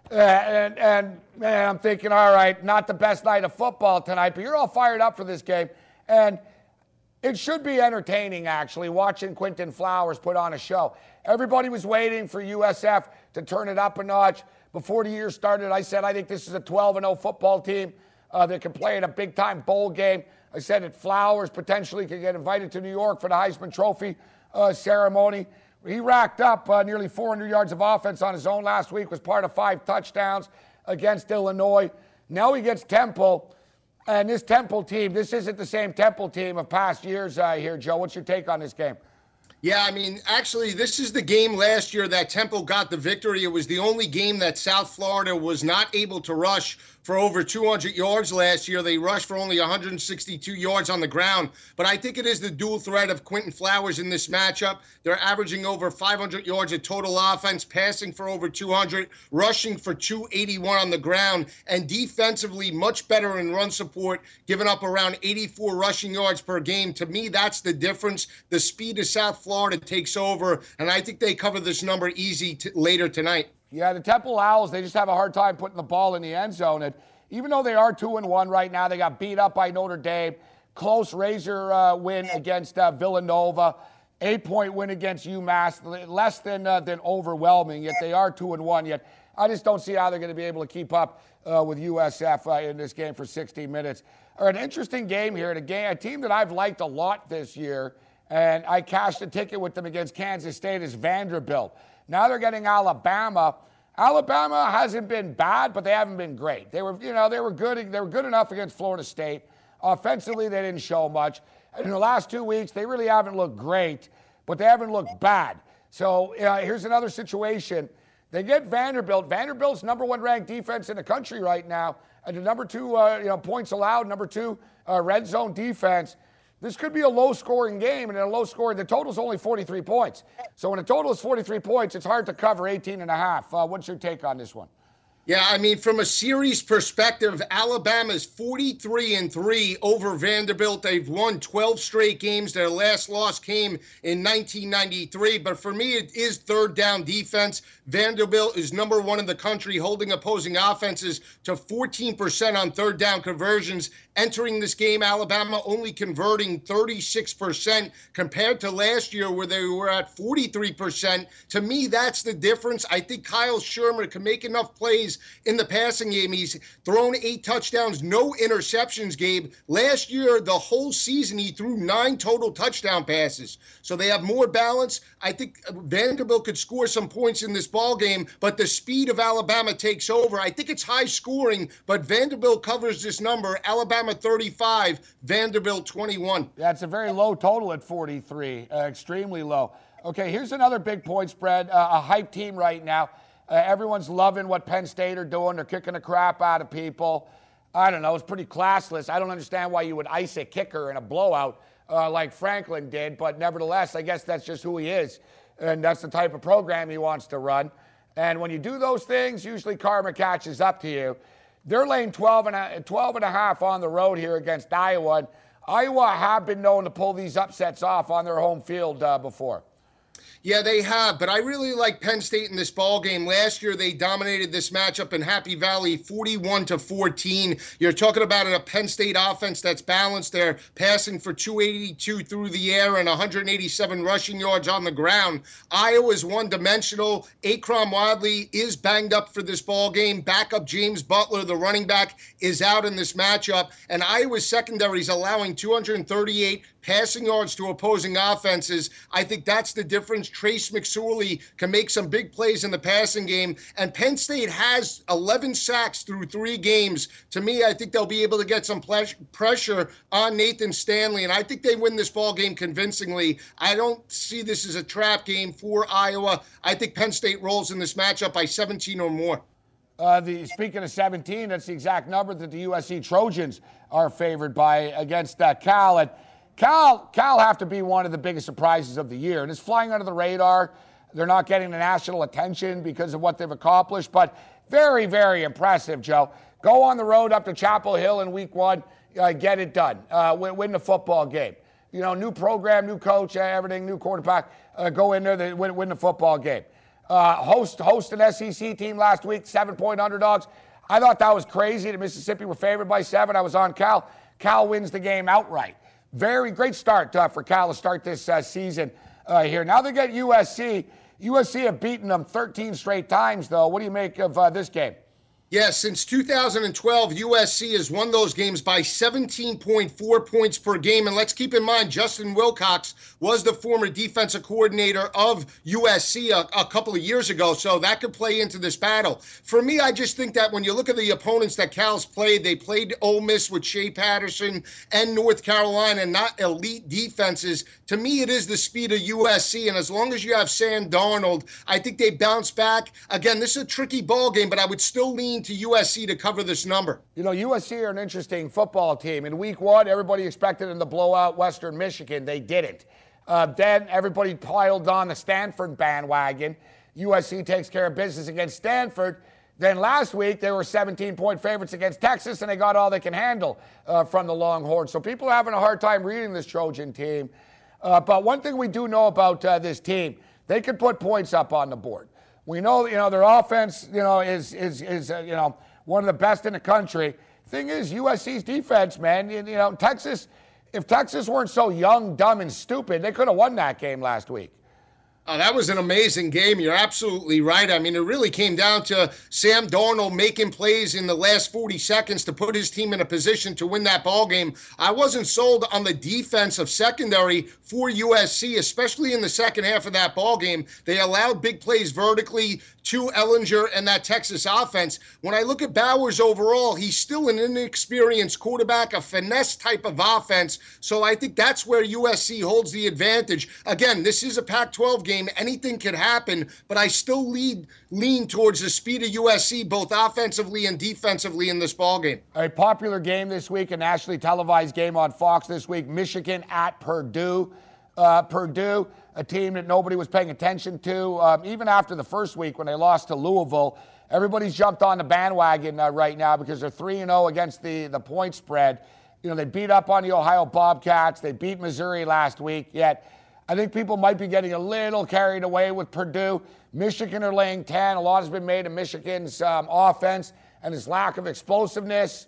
And man, I'm thinking, all right, not the best night of football tonight, but you're all fired up for this game. And it should be entertaining, actually, watching Quinton Flowers put on a show. Everybody was waiting for USF to turn it up a notch. Before the year started, I said, I think this is a 12-0 football team that can play in a big-time bowl game. I said that Flowers potentially could get invited to New York for the Heisman Trophy ceremony. He racked up nearly 400 yards of offense on his own last week, was part of 5 touchdowns against Illinois. Now he gets Temple, and this Temple team, this isn't the same Temple team of past years here, Joe. What's your take on this game? Yeah, I mean, actually, this is the game last year that Temple got the victory. It was the only game that South Florida was not able to rush for over 200 yards last year. They rushed for only 162 yards on the ground. But I think it is the dual threat of Quinton Flowers in this matchup. They're averaging over 500 yards of total offense, passing for over 200, rushing for 281 on the ground, and defensively much better in run support, giving up around 84 rushing yards per game. To me, that's the difference. The speed of South Florida takes over, and I think they cover this number easy later tonight. Yeah, the Temple Owls, they just have a hard time putting the ball in the end zone. And even though they are 2-1 right now, they got beat up by Notre Dame. Close razor win against Villanova. 8-point win against UMass. Less than overwhelming, yet they are 2-1. Yet I just don't see how they're going to be able to keep up with USF in this game for 60 minutes. An interesting game here. A team that I've liked a lot this year, and I cashed a ticket with them against Kansas State, is Vanderbilt. Now they're getting Alabama. Alabama hasn't been bad, but they haven't been great. They were good. They were good enough against Florida State. Offensively, they didn't show much. And in the last 2 weeks, they really haven't looked great, but they haven't looked bad. So here's another situation. They get Vanderbilt. Vanderbilt's number 1 ranked defense in the country right now, and the number 2 points allowed, number 2 red zone defense. This could be a low-scoring game, and in a low-scoring, the total's only 43 points. So when the total is 43 points, it's hard to cover 18.5. What's your take on this one? Yeah, I mean, from a series perspective, Alabama's 43-3 over Vanderbilt. They've won 12 straight games. Their last loss came in 1993. But for me, it is third down defense. Vanderbilt is number 1 in the country, holding opposing offenses to 14% on third down conversions. Entering this game, Alabama only converting 36% compared to last year where they were at 43%. To me, that's the difference. I think Kyle Shermer can make enough plays in the passing game. He's thrown 8 touchdowns, no interceptions, Gabe. Last year, the whole season, he threw 9 total touchdown passes. So they have more balance. I think Vanderbilt could score some points in this ball game, but the speed of Alabama takes over. I think it's high scoring, but Vanderbilt covers this number. Alabama 35, Vanderbilt 21. That's a very low total at 43, extremely low. Okay, here's another big point spread, a hype team right now. Everyone's loving what Penn State are doing. They're kicking the crap out of people. I don't know. It's pretty classless. I don't understand why you would ice a kicker in a blowout like Franklin did, but nevertheless, I guess that's just who he is, and that's the type of program he wants to run. And when you do those things, usually karma catches up to you. They're laying 12 and a half on the road here against Iowa. And Iowa have been known to pull these upsets off on their home field before. Yeah, they have, but I really like Penn State in this ball game. Last year, they dominated this matchup in Happy Valley 41-14. You're talking about a Penn State offense that's balanced. They're passing for 282 through the air and 187 rushing yards on the ground. Iowa's one-dimensional. Akron Wadley is banged up for this ball game. Backup James Butler, the running back, is out in this matchup. And Iowa's secondary is allowing 238 passing yards to opposing offenses. I think that's the difference. Trace McSorley can make some big plays in the passing game. And Penn State has 11 sacks through 3 games. To me, I think they'll be able to get some pressure on Nathan Stanley. And I think they win this ball game convincingly. I don't see this as a trap game for Iowa. I think Penn State rolls in this matchup by 17 or more. Speaking of 17, that's the exact number that the USC Trojans are favored by against Cal. And Cal have to be one of the biggest surprises of the year. And it's flying under the radar. They're not getting the national attention because of what they've accomplished, but very, very impressive, Joe. Go on the road up to Chapel Hill in week 1, get it done, win the football game. You know, new program, new coach, everything, new quarterback. Go in there, win the football game. Host an SEC team last week, 7-point underdogs. I thought that was crazy that Mississippi were favored by 7. I was on Cal. Cal wins the game outright. Very great start for Cal to start this season here. Now they get USC. USC have beaten them 13 straight times, though. What do you make of this game? Yeah, since 2012, USC has won those games by 17.4 points per game. And let's keep in mind, Justin Wilcox was the former defensive coordinator of USC a couple of years ago, so that could play into this battle. For me, I just think that when you look at the opponents that Cal's played, they played Ole Miss with Shea Patterson and North Carolina, not elite defenses. To me, it is the speed of USC, and as long as you have Sam Darnold, I think they bounce back. Again, this is a tricky ball game, but I would still lean to USC to cover this number. You know, USC are an interesting football team. In week 1, everybody expected them to blow out Western Michigan. They didn't. Then everybody piled on the Stanford bandwagon. USC takes care of business against Stanford. Then last week, they were 17-point favorites against Texas, and they got all they can handle from the Longhorns. So people are having a hard time reading this Trojan team. But one thing we do know about this team, they can put points up on the board. We know, their offense, is one of the best in the country. Thing is, USC's defense, man, Texas, if Texas weren't so young, dumb, and stupid, they could have won that game last week. Oh, that was an amazing game. You're absolutely right. I mean, it really came down to Sam Darnold making plays in the last 40 seconds to put his team in a position to win that ball game. I wasn't sold on the defensive secondary for USC, especially in the second half of that ball game. They allowed big plays vertically. to Ehlinger and that Texas offense. When I look at Bowers overall, he's still an inexperienced quarterback, a finesse type of offense. So I think that's where USC holds the advantage. Again, this is a Pac-12 game. Anything could happen, but I still lean towards the speed of USC, both offensively and defensively in this ballgame. A popular game this week, a nationally televised game on Fox this week, Michigan at Purdue. Purdue, a team that nobody was paying attention to. Even after the first week when they lost to Louisville, everybody's jumped on the bandwagon right now because they're 3-0 against the point spread. You know, they beat up on the Ohio Bobcats. They beat Missouri last week, yet I think people might be getting a little carried away with Purdue. Michigan are laying 10. A lot has been made of Michigan's offense and its lack of explosiveness.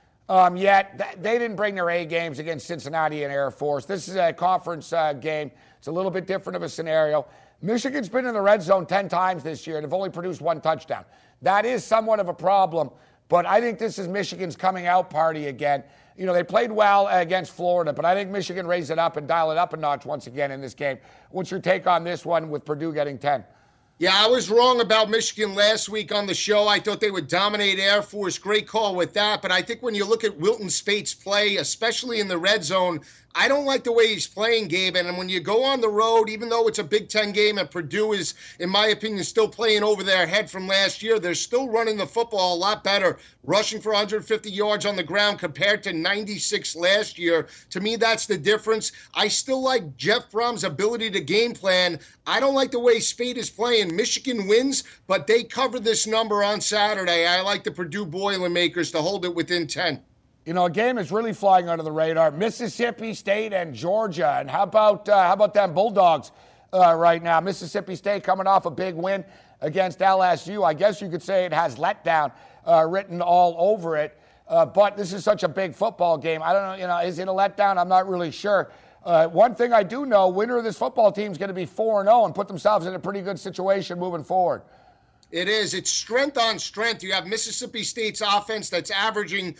Yet they didn't bring their A games against Cincinnati and Air Force. This is a conference game. It's a little bit different of a scenario. Michigan's been in the red zone 10 times this year and have only produced 1 touchdown. That is somewhat of a problem, but I think this is Michigan's coming out party again. You know, they played well against Florida, but I think Michigan raised it up and dial it up a notch once again in this game. What's your take on this one with Purdue getting 10? Yeah, I was wrong about Michigan last week on the show. I thought they would dominate Air Force. Great call with that. But I think when you look at Wilton Spate's play, especially in the red zone, I don't like the way he's playing, Gabe. And when you go on the road, even though it's a Big Ten game and Purdue is, in my opinion, still playing over their head from last year, they're still running the football a lot better, rushing for 150 yards on the ground compared to 96 last year. To me, that's the difference. I still like Jeff Fromm's ability to game plan. I don't like the way Spate is playing. Michigan wins, but they cover this number on Saturday. I like the Purdue Boilermakers to hold it within 10. You know, a game is really flying under the radar. Mississippi State and Georgia. And how about them Bulldogs right now? Mississippi State coming off a big win against LSU. I guess you could say it has letdown written all over it. But this is such a big football game. I don't know, is it a letdown? I'm not really sure. One thing I do know, winner of this football team is going to be 4-0 and put themselves in a pretty good situation moving forward. It is. It's strength on strength. You have Mississippi State's offense that's averaging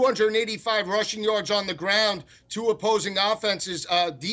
285 rushing yards on the ground, 2 opposing defenses,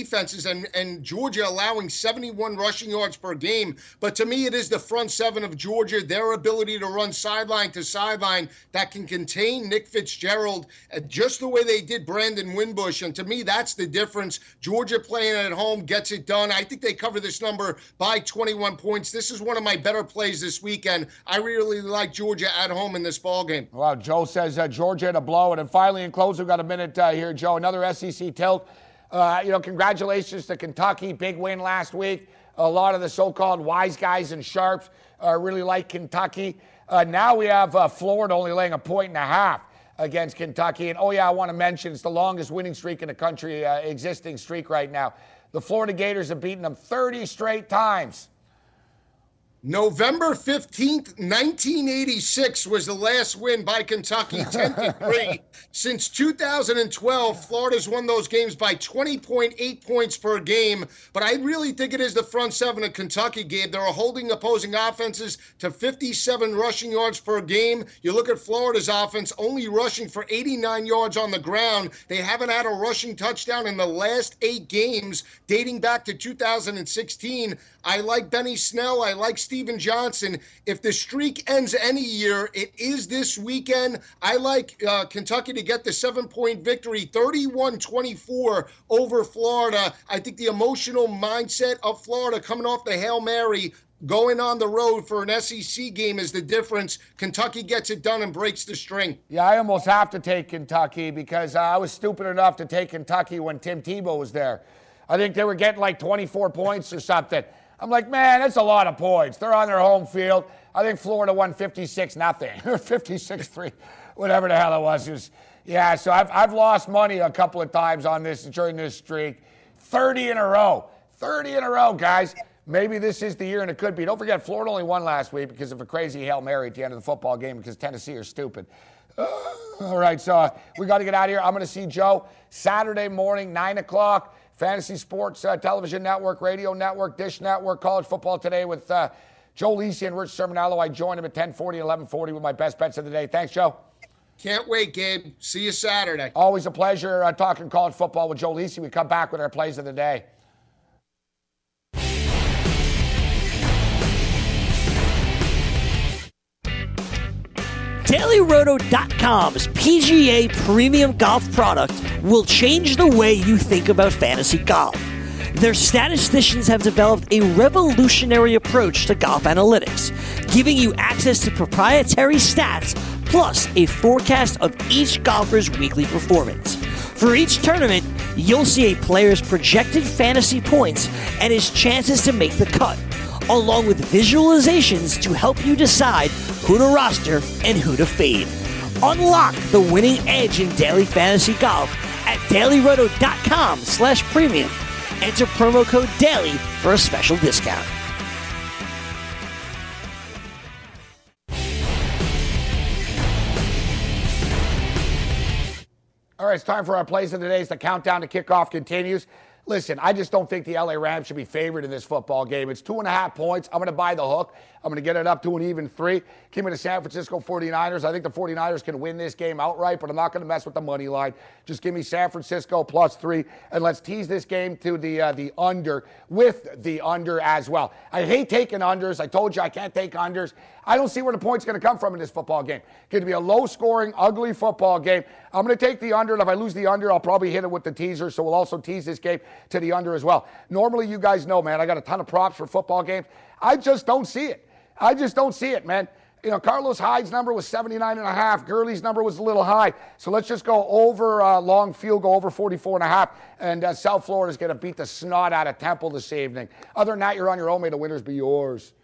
and Georgia allowing 71 rushing yards per game. But to me, it is the front 7 of Georgia, their ability to run sideline to sideline that can contain Nick Fitzgerald just the way they did Brandon Wimbush. And to me, that's the difference. Georgia playing at home gets it done. I think they cover this number by 21 points. This is one of my better plays this weekend. I really like Georgia at home in this ballgame. Well, Joe says Georgia in a blow. And then finally, in close, we've got a minute here, Joe. Another SEC tilt. Congratulations to Kentucky. Big win last week. A lot of the so-called wise guys and sharps really like Kentucky. Now we have Florida only laying 1.5 against Kentucky. And, I want to mention it's the longest winning streak in the country, existing streak right now. The Florida Gators have beaten them 30 straight times. November 15th, 1986 was the last win by Kentucky, 10-3. Since 2012, Florida's won those games by 20.8 points per game. But I really think it is the front 7 of Kentucky, Gabe. They're holding opposing offenses to 57 rushing yards per game. You look at Florida's offense, only rushing for 89 yards on the ground. They haven't had a rushing touchdown in the last 8 games, dating back to 2016. I like Benny Snell. I like Steven Johnson. If the streak ends any year, it is this weekend. I like Kentucky to get the 7-point victory, 31-24 over Florida. I think the emotional mindset of Florida coming off the Hail Mary, going on the road for an SEC game is the difference. Kentucky gets it done and breaks the string. Yeah, I almost have to take Kentucky because I was stupid enough to take Kentucky when Tim Tebow was there. I think they were getting like 24 points or something. I'm like, man, that's a lot of points. They're on their home field. I think Florida won 56-0 or 56-3, whatever the hell it was. So I've lost money a couple of times on this during this streak. 30 in a row. 30 in a row, guys. Maybe this is the year, and it could be. Don't forget, Florida only won last week because of a crazy Hail Mary at the end of the football game because Tennessee are stupid. All right, so we got to get out of here. I'm going to see Joe Saturday morning, 9 o'clock. Fantasy Sports Television Network, Radio Network, Dish Network, College Football Today with Joe Lisi and Rich Sermonello. I joined him at 10:40 and 11:40 with my best bets of the day. Thanks, Joe. Can't wait, Gabe. See you Saturday. Always a pleasure talking college football with Joe Lisi. We come back with our plays of the day. DailyRoto.com's PGA Premium Golf product will change the way you think about fantasy golf. Their statisticians have developed a revolutionary approach to golf analytics, giving you access to proprietary stats plus a forecast of each golfer's weekly performance. For each tournament, you'll see a player's projected fantasy points and his chances to make the cut, along with visualizations to help you decide who to roster and who to fade. Unlock the winning edge in daily fantasy golf at dailyroto.com/premium. Enter promo code DAILY for a special discount. All right, it's time for our plays of the day. The countdown to kickoff continues. Listen, I just don't think the LA Rams should be favored in this football game. It's 2.5 points. I'm going to buy the hook. I'm going to get it up to an even 3. Give me the San Francisco 49ers. I think the 49ers can win this game outright, but I'm not going to mess with the money line. Just give me San Francisco +3, and let's tease this game to the under with the under as well. I hate taking unders. I told you I can't take unders. I don't see where the point's going to come from in this football game. It's going to be a low-scoring, ugly football game. I'm going to take the under, and if I lose the under, I'll probably hit it with the teaser, so we'll also tease this game to the under as well. Normally, you guys know, man, I got a ton of props for football games. I just don't see it. I just don't see it, man. You know, Carlos Hyde's number was 79.5. Gurley's number was a little high. So let's just go over long field goal, over 44.5. And South Florida's going to beat the snot out of Temple this evening. Other than that, you're on your own. May the winners be yours.